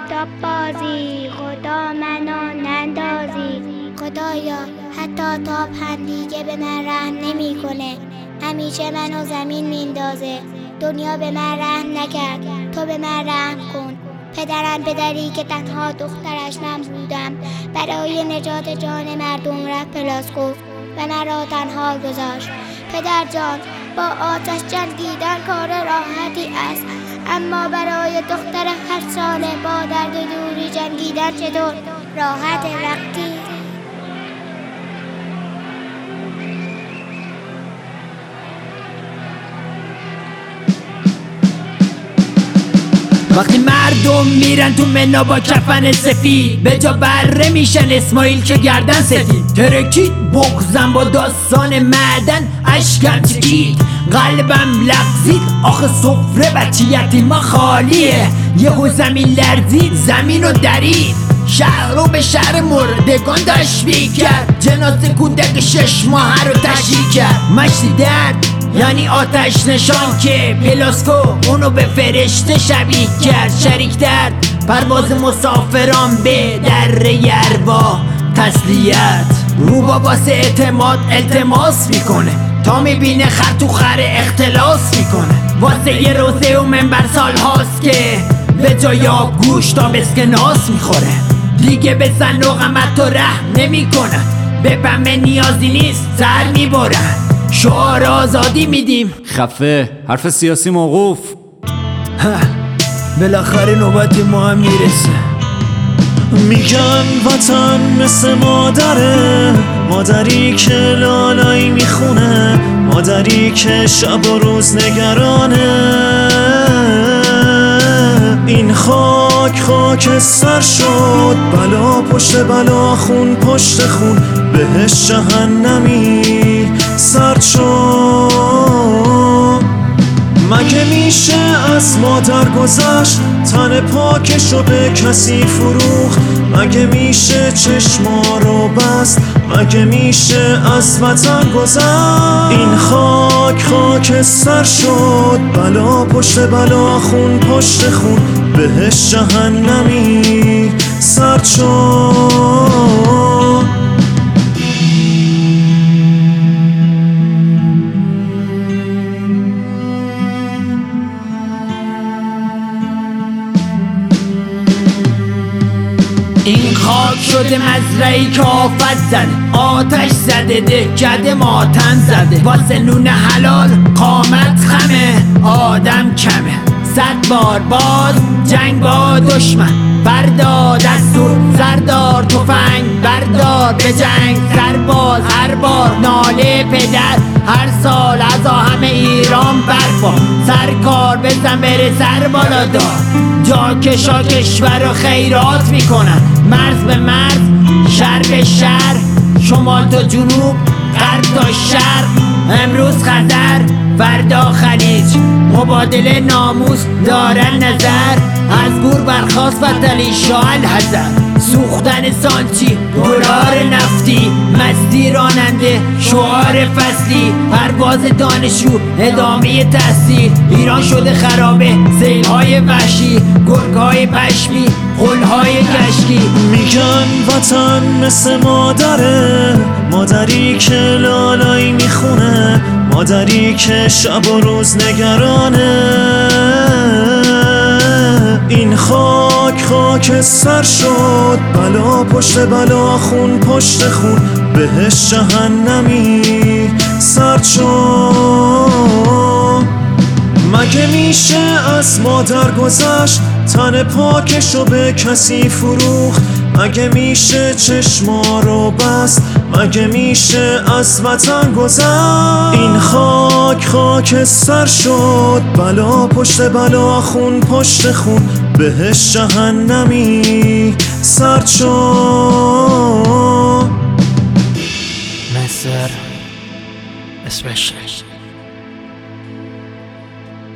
کتاب بازی، خدا منو نندازی. خدایا حتی تا هم دیگه به من رحم نمیکنه، همیشه منو زمین میندازه. دنیا به من رحم نکرد، تو به من رحم کن. پدرم پدری که تنها دخترش من بودم، برای نجات جان مردم رفت پلاسکو و مرا تنها گذاشت. پدر جان، با آتش جنگیدن کار راحتی است، اما برای دختر 8 ساله با درد دوری جنگیدن چطور راحت وقتی؟ وقتی مردم میرن تو منا با کفن سفید، به جا بره میشن اسماعیل که گردن سفید. ترکید بغزم با داستان معدن، اشکم چکید قلبم لغزید. آخه سفره بچه یتیما خالیه، یهو زمین لرزید زمینو درید. شهر رو به شهر مردگان تشبیه کرد، جنازه کودک 6 ماهه رو تشییع کرد. مشتی درد یعنی آتش نشان که پلاسکو اونو به فرشته شبیه کرد. شریک درد پرواز مسافران به دره ارواح تسلیت. روبا واسه اعتماد التماس میکنه، تا میبینه خر تو خر اختلاس میکنه. واسه یه روزه و منبر سال هاست که به جای آب گوش تا بسکناس میخوره. دیگه به زن و غمت و رحم نمیکنن، به بمه نیازی نیست سر میبرن. شعار آزادی میدیم، خفه حرف سیاسی موقوف. بالاخره نوبت ما هم میرسه. میگن وطن مثل مادره، مادری که لالایی میخونه، مادری که شب و روز نگرانه. این خاک خاک سر شد، بلا پشت بلا خون پشت خون، بهش جهنمی سرد شد. مگه میشه از مادر گذشت، تن پاکشو به کسی فروخت؟ مگه میشه چشما رو بست، مگه میشه از وطن گذشت؟ این خاک خاک سر شد، بلا پشت بلا خون پشت خون، بهش جهنمی سرد شد. این خاک شده مزرعی که آفت زده، آتش زده دهکده ماتم زده. واسه نون حلال قامت خمه، آدم کمه. 100 بار باز جنگ با دشمن، بردار دستور سردار تفنگ، بردار به جنگ سرباز. هر بار ناله پدر، هر سال از همه ایران برپا. سرکار بزن بره سر بالا دار، جا کشا کشور رو خیرات میکنن. مرز به مرز، شهر به شهر، شمال تا جنوب، غرب تا شرق. امروز خطر فردا خلیج، مبادله ناموس دارن نظر. از گور برخواست فتلی شاه الحذر، سوختن سانچی دلار نفتی. مستی راننده شعار فصلی، پرواز دانشجو ادامه تحصیل. ایران شده خرابه سیل‌های وحشی، گرگ‌های پشمی غول‌های کشکی. میگن وطن مثل مادره، مادری که لالایی میخونه، مادری که شب و روز نگرانه. این خاک خاک سر شد، بلا پشت بلا خون پشت خون، بهش جهنمی سرد شد. مگه میشه از مادر گذشت، تن پاکشو به کسی فروخت؟ مگه میشه چشما رو بست، مگه میشه از وطن گذشت؟ این خاک خاک سر شد، بلا پشت بلا خون پشت خون، بهش جهنمی سرد شد. مصر especially